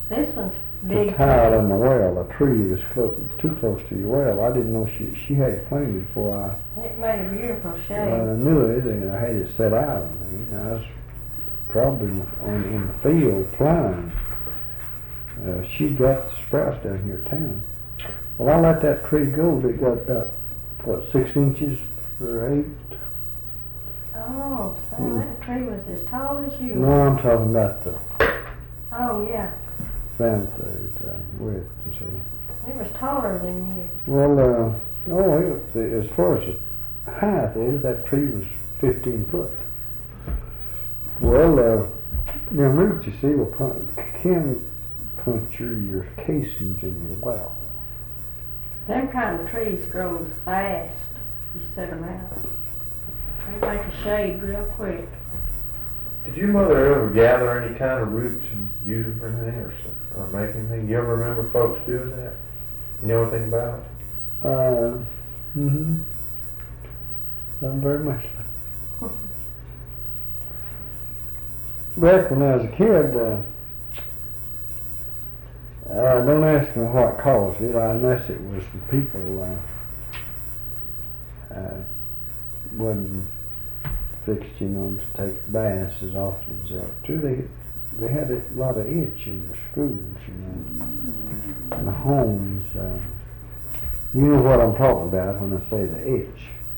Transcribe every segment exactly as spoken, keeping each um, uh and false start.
This one's to big. tile in the well, a tree that's close, too close to your well. I didn't know she she had it planted before I It made a beautiful shade. uh, knew it, and I had it set out on me. And I was probably on in the field plowing. Uh, she got the sprouts down here in town. Well, I let that tree go. It got about what six inches or eight. Oh, so Mm. that tree was as tall as you. No, I'm talking about the Oh, yeah. round uh, width and so. It was taller than you. Well, uh, oh, it, as far as the height is, that tree was fifteen foot. Well, uh, them roots, you see, will pun- can puncture your casings in your well. Them kind of trees grows fast. You set them out. They make a shade real quick. Did your mother ever gather any kind of roots and use them for anything or, so- or make anything? You ever remember folks doing that? You know anything about it? Uh, mm-hmm. Not very much. Back when I was a kid, uh, uh, don't ask me what caused it, unless it was the people uh, uh, wasn't fixed, you know, to take baths as often as they ought to. They, they had a lot of itch in the schools, you know, and the homes. Uh, you know what I'm talking about when I say the itch,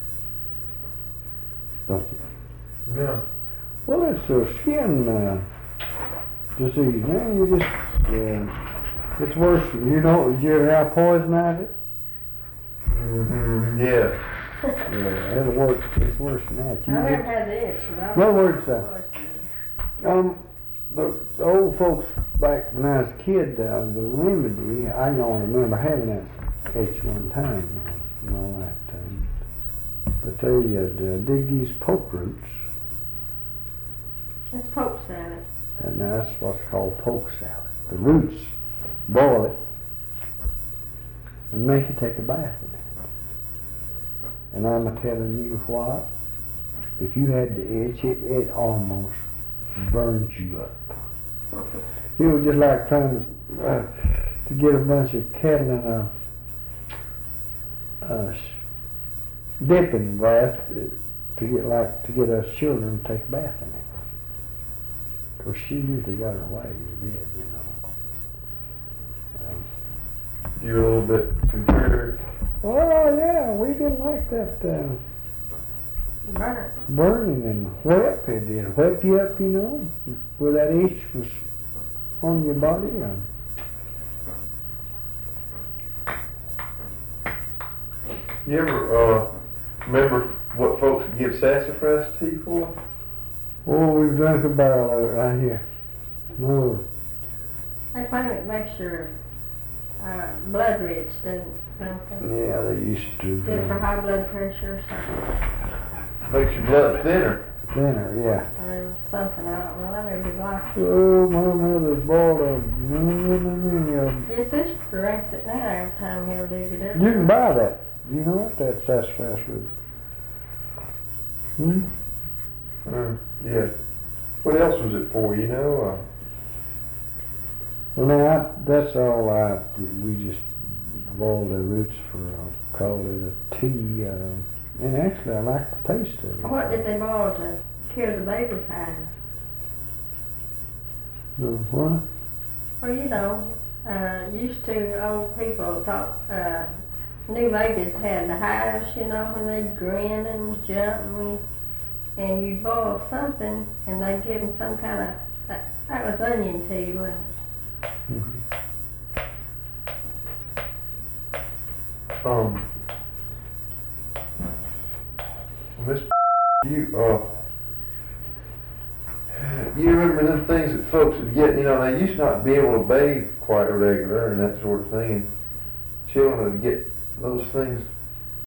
don't you? Yeah. Well, it's a skin uh, disease, man. You just, uh, it's worse. You know, did you ever have poison ivy? Mm-hmm. Yeah. Yeah, it'll work. It's worse than that. I You never get- had the itch. but I In other words, uh, was- um, the, the old folks back when I was a kid, uh, the remedy, I can only remember having that itch one time uh, in my lifetime. But they uh, dig these poke roots, It's poke salad. and that's what's called poke salad. The roots, boil it, and make you take a bath in it. And I'm a telling you what, if you had the itch, it, it almost burns you up. It was just like trying to, uh, to get a bunch of cattle in a, a sh- dipping bath to, to get like to get us children to take a bath in it. Cause she usually got her way, you did, you know. Um, You're a little bit contrary. oh yeah, we didn't like that uh, Burnt. burning and whep. It did whep you up, you know, where that itch was on your body. Um, You ever uh, remember what folks would give sassafras tea for? oh, we've drunk a barrel of it right here. No. I find it makes your uh, blood rich, doesn't don't they? Yeah, they used to. Good for Uh, high blood pressure or something. Makes your blood thinner. dinner, yeah. Or something, I don't know. I never did like it. Oh, my mother bought a many of them. Yes, this drinks it now every time he'll dig it up. You can buy that. You know what? That sassafras root. Hmm? Mm, yeah. What else was it for? You know. Well, now, I, that's all I, we just boiled the roots for, uh, called it a tea, uh, and actually I like the taste of it. What did they boil to cure the baby's hives? The what? Well, you know, uh, used to old people thought uh, new babies had the hives, you know, when they'd grin and jump, and, we, and you'd boil something, and they'd give them some kind of, that, that was onion tea, wasn't it? Mhm. Um. Miss you uh. You remember them things that folks would get? You know, they used to not be able to bathe quite regular and that sort of thing. And children would get those things